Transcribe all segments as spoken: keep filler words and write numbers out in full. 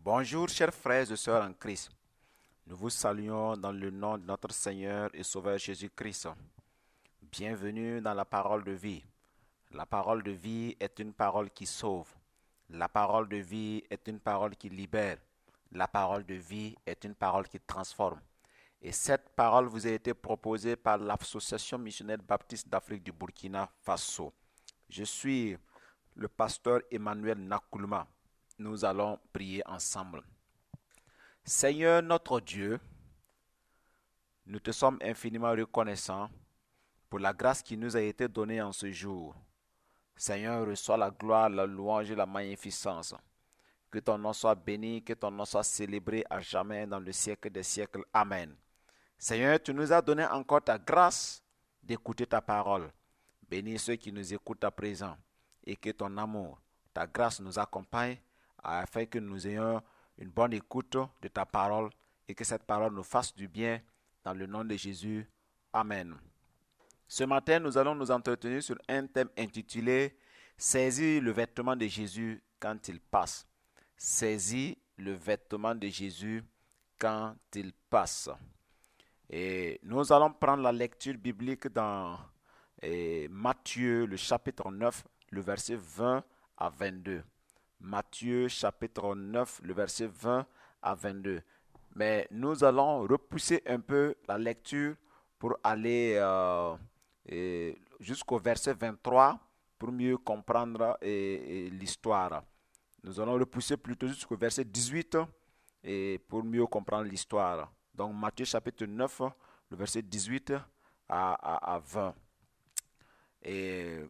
Bonjour chers frères et sœurs en Christ. Nous vous saluons dans le nom de notre Seigneur et Sauveur Jésus-Christ. Bienvenue dans la parole de vie. La parole de vie est une parole qui sauve. La parole de vie est une parole qui libère. La parole de vie est une parole qui transforme. Et cette parole vous a été proposée par l'Association missionnaire baptiste d'Afrique du Burkina Faso. Je suis le pasteur Emmanuel Nakulma. Nous allons prier ensemble. Seigneur notre Dieu, nous te sommes infiniment reconnaissants pour la grâce qui nous a été donnée en ce jour. Seigneur, reçois la gloire, la louange et la magnificence. Que ton nom soit béni, que ton nom soit célébré à jamais dans le siècle des siècles. Amen. Seigneur, tu nous as donné encore ta grâce d'écouter ta parole. Bénis ceux qui nous écoutent à présent et que ton amour, ta grâce nous accompagne afin que nous ayons une bonne écoute de ta parole et que cette parole nous fasse du bien dans le nom de Jésus. Amen. Ce matin, nous allons nous entretenir sur un thème intitulé « Saisis le vêtement de Jésus quand il passe ». Saisis le vêtement de Jésus quand il passe. Et nous allons prendre la lecture biblique dans eh, Matthieu, le chapitre neuf, le verset vingt à vingt-deux. Matthieu chapitre neuf, le verset vingt à vingt-deux. Mais nous allons repousser un peu la lecture pour aller euh, jusqu'au verset vingt-trois pour mieux comprendre et, et l'histoire. Nous allons repousser plutôt jusqu'au verset dix-huit et pour mieux comprendre l'histoire. Donc Matthieu chapitre neuf, le verset dix-huit à, à, à vingt. Et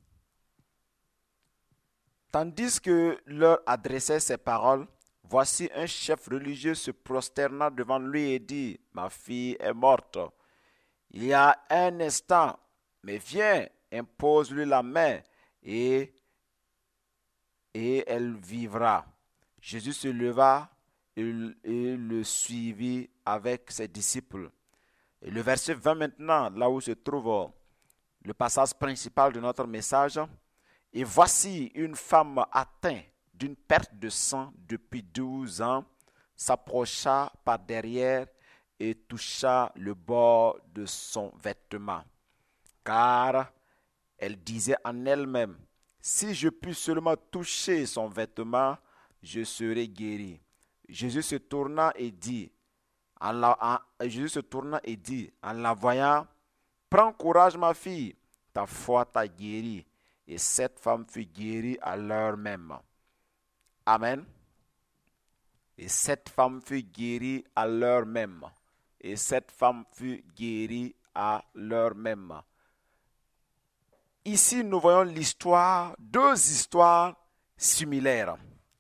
tandis que leur adressait ces paroles, voici un chef religieux se prosterna devant lui et dit, « Ma fille est morte. Il y a un instant, mais viens, impose-lui la main et, et elle vivra. » Jésus se leva et, et le suivit avec ses disciples. Et le verset vingt maintenant, là où se trouve le passage principal de notre message, et voici une femme atteinte d'une perte de sang depuis douze ans, s'approcha par derrière et toucha le bord de son vêtement. Car elle disait en elle-même, si je puis seulement toucher son vêtement, je serai guéri. Jésus se tourna et dit, en la, en, Jésus se tourna et dit, en la voyant, prends courage ma fille, ta foi t'a guéri. Et cette femme fut guérie à l'heure même. Amen. Et cette femme fut guérie à l'heure même. Et cette femme fut guérie à l'heure même. Ici, nous voyons l'histoire, deux histoires similaires.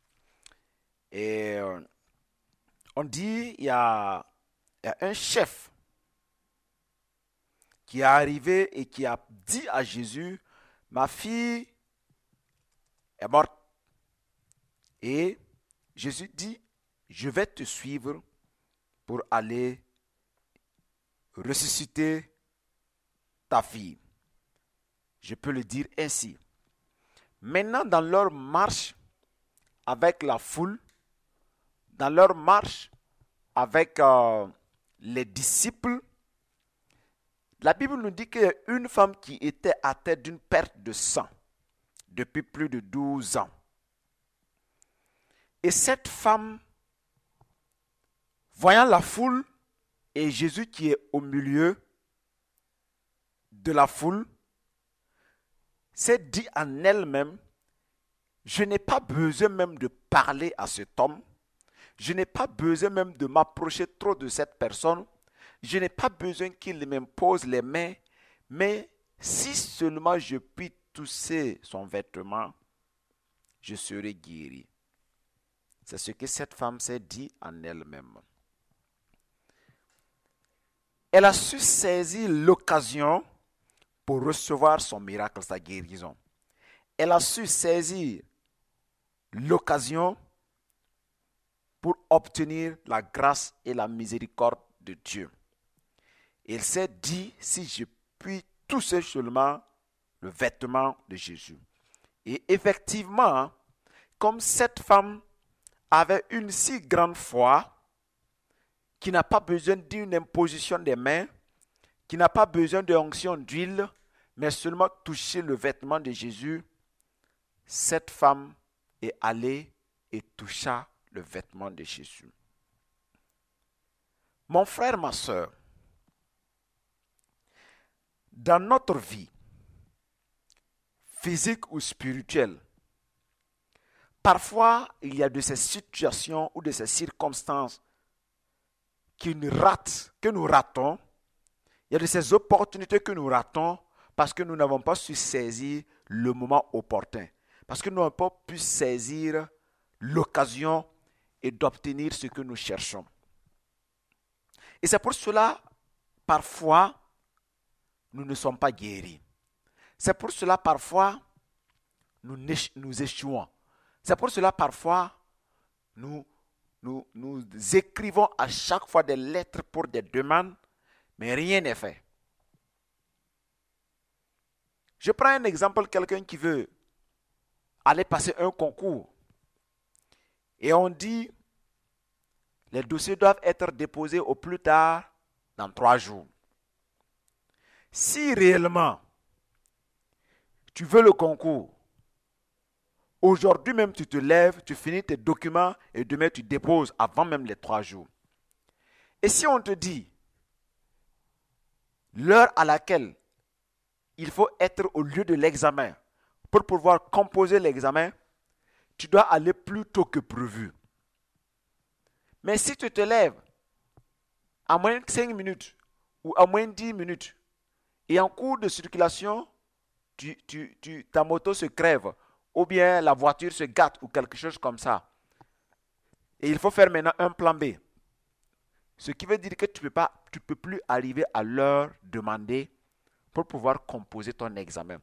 Et on dit, il y a, il y a un chef qui est arrivé et qui a dit à Jésus, ma fille est morte. Et Jésus dit, je vais te suivre pour aller ressusciter ta fille. Je peux le dire ainsi. Maintenant, dans leur marche avec la foule, dans leur marche avec euh, les disciples, la Bible nous dit qu'il y a une femme qui était atteinte d'une perte de sang depuis plus de douze ans. Et cette femme, voyant la foule et Jésus qui est au milieu de la foule, s'est dit en elle-même, je n'ai pas besoin même de parler à cet homme, je n'ai pas besoin même de m'approcher trop de cette personne, je n'ai pas besoin qu'il m'impose les mains, mais si seulement je puis toucher son vêtement, je serai guéri. C'est ce que cette femme s'est dit en elle-même. Elle a su saisir l'occasion pour recevoir son miracle, sa guérison. Elle a su saisir l'occasion pour obtenir la grâce et la miséricorde de Dieu. Elle s'est dit, si je puis toucher seulement le vêtement de Jésus. Et effectivement, comme cette femme avait une si grande foi qui n'a pas besoin d'une imposition des mains, qui n'a pas besoin d'onction d'huile, mais seulement toucher le vêtement de Jésus, cette femme est allée et toucha le vêtement de Jésus. Mon frère, ma soeur, dans notre vie, physique ou spirituelle, parfois il y a de ces situations ou de ces circonstances qui nous ratent, que nous ratons. Il y a de ces opportunités que nous ratons parce que nous n'avons pas su saisir le moment opportun. Parce que nous n'avons pas pu saisir l'occasion et d'obtenir ce que nous cherchons. Et c'est pour cela, parfois, nous ne sommes pas guéris. C'est pour cela, parfois, nous, nous échouons. C'est pour cela, parfois, nous, nous, nous écrivons à chaque fois des lettres pour des demandes, mais rien n'est fait. Je prends un exemple, quelqu'un qui veut aller passer un concours. Et on dit, les dossiers doivent être déposés au plus tard dans trois jours. Si réellement, tu veux le concours, aujourd'hui même tu te lèves, tu finis tes documents et demain tu déposes avant même les trois jours. Et si on te dit, l'heure à laquelle il faut être au lieu de l'examen pour pouvoir composer l'examen, tu dois aller plus tôt que prévu. Mais si tu te lèves à moins de cinq minutes ou à moins de dix minutes et en cours de circulation, tu, tu, tu, ta moto se crève ou bien la voiture se gâte ou quelque chose comme ça, et il faut faire maintenant un plan B. Ce qui veut dire que tu ne peux pas, tu peux plus arriver à l'heure demandée pour pouvoir composer ton examen.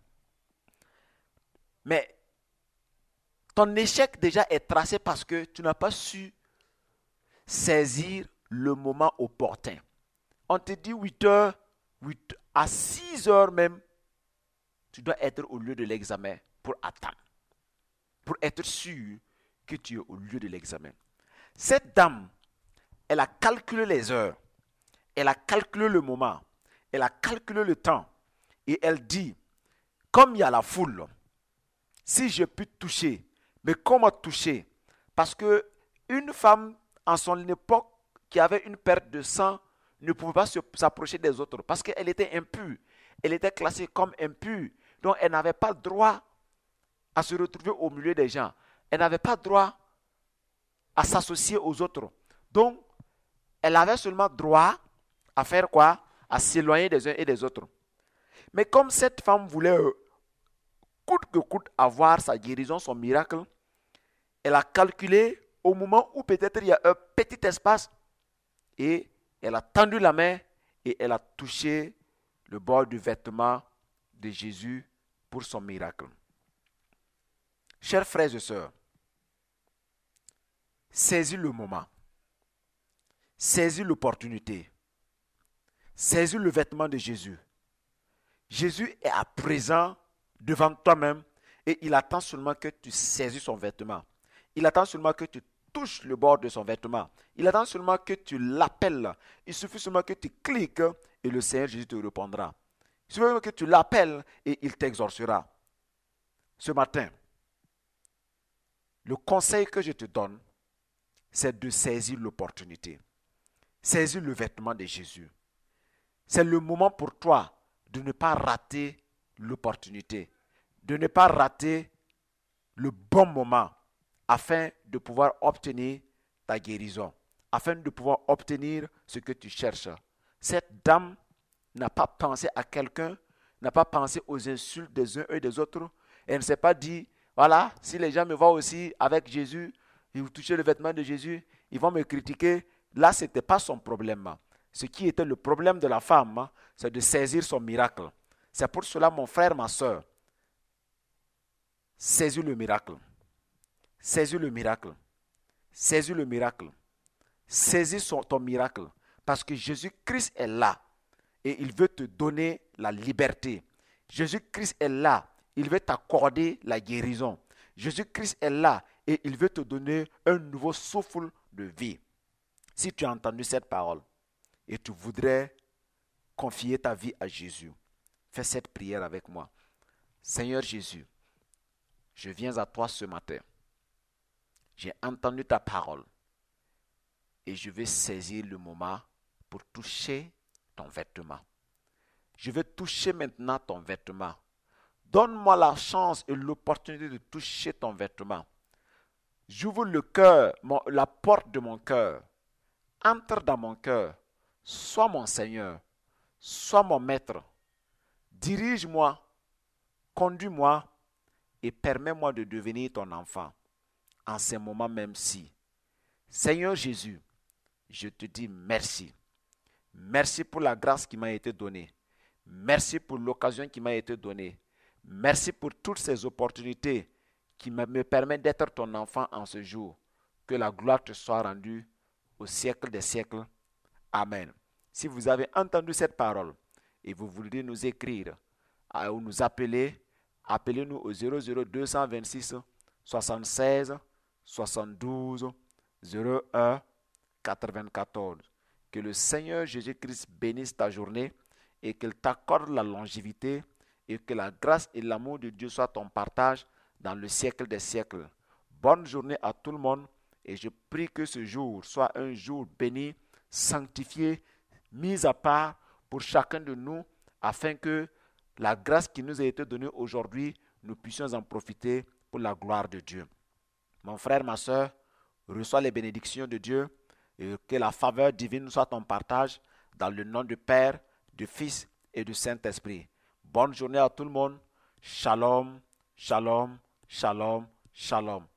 Mais ton échec déjà est tracé parce que tu n'as pas su saisir le moment opportun. On te dit huit heures, huit, à six heures même, tu dois être au lieu de l'examen pour attendre, pour être sûr que tu es au lieu de l'examen. Cette dame, elle a calculé les heures, elle a calculé le moment, elle a calculé le temps, et elle dit, comme il y a la foule, si je peux toucher, mais comment toucher? Parce que une femme en son époque qui avait une perte de sang ne pouvait pas s'approcher des autres parce qu'elle était impure. Elle était classée comme impure. Donc elle n'avait pas droit à se retrouver au milieu des gens. Elle n'avait pas droit à s'associer aux autres. Donc elle avait seulement droit à faire quoi? À s'éloigner des uns et des autres. Mais comme cette femme voulait euh, coûte que coûte avoir sa guérison, son miracle, elle a calculé au moment où peut-être il y a un petit espace et elle a tendu la main et elle a touché le bord du vêtement de Jésus pour son miracle. Chers frères et sœurs, saisis le moment, saisis l'opportunité, saisis le vêtement de Jésus. Jésus est à présent devant toi-même et il attend seulement que tu saisis son vêtement. Il attend seulement que tu touches le bord de son vêtement. Il attend seulement que tu l'appelles. Il suffit seulement que tu cliques et le Seigneur Jésus te répondra. Il suffit seulement que tu l'appelles et il t'exaucera. Ce matin, le conseil que je te donne, c'est de saisir l'opportunité. Saisir le vêtement de Jésus. C'est le moment pour toi de ne pas rater l'opportunité, de ne pas rater le bon moment afin de pouvoir obtenir ta guérison, afin de pouvoir obtenir ce que tu cherches. Cette dame n'a pas pensé à quelqu'un, n'a pas pensé aux insultes des uns et des autres. Elle ne s'est pas dit, voilà, si les gens me voient aussi avec Jésus, ils vont toucher le vêtement de Jésus, ils vont me critiquer. Là, ce n'était pas son problème. Ce qui était le problème de la femme, c'est de saisir son miracle. C'est pour cela, mon frère, ma soeur, saisis le miracle. Saisis le miracle. Saisis le miracle. Saisis son, ton miracle. Parce que Jésus-Christ est là. Et il veut te donner la liberté. Jésus-Christ est là. Il veut t'accorder la guérison. Jésus-Christ est là. et il veut te donner un nouveau souffle de vie. Si tu as entendu cette parole et tu voudrais confier ta vie à Jésus, fais cette prière avec moi. Seigneur Jésus, je viens à toi ce matin. J'ai entendu ta parole et je vais saisir le moment pour toucher ton vêtement. Je vais toucher maintenant ton vêtement. Donne-moi la chance et l'opportunité de toucher ton vêtement. J'ouvre le cœur, mon, la porte de mon cœur. Entre dans mon cœur. Sois mon Seigneur. Sois mon Maître. Dirige-moi. Conduis-moi et permets-moi de devenir ton enfant. En ces moments même-ci. Seigneur Jésus, je te dis merci. Merci pour la grâce qui m'a été donnée. Merci pour l'occasion qui m'a été donnée. Merci pour toutes ces opportunités qui me permettent d'être ton enfant en ce jour. Que la gloire te soit rendue au siècle des siècles. Amen. Si vous avez entendu cette parole et vous voulez nous écrire ou nous appeler, appelez-nous au zéro zéro deux cent vingt-six soixante-seize soixante-douze zéro un quatre-vingt-quatorze. Que le Seigneur Jésus-Christ bénisse ta journée et qu'il t'accorde la longévité et que la grâce et l'amour de Dieu soient ton partage dans le siècle des siècles. Bonne journée à tout le monde et je prie que ce jour soit un jour béni, sanctifié, mis à part pour chacun de nous afin que la grâce qui nous a été donnée aujourd'hui, nous puissions en profiter pour la gloire de Dieu. Mon frère, ma soeur, reçois les bénédictions de Dieu et que la faveur divine soit ton partage dans le nom du Père, du Fils et du Saint-Esprit. Bonne journée à tout le monde. Shalom, shalom, shalom, shalom.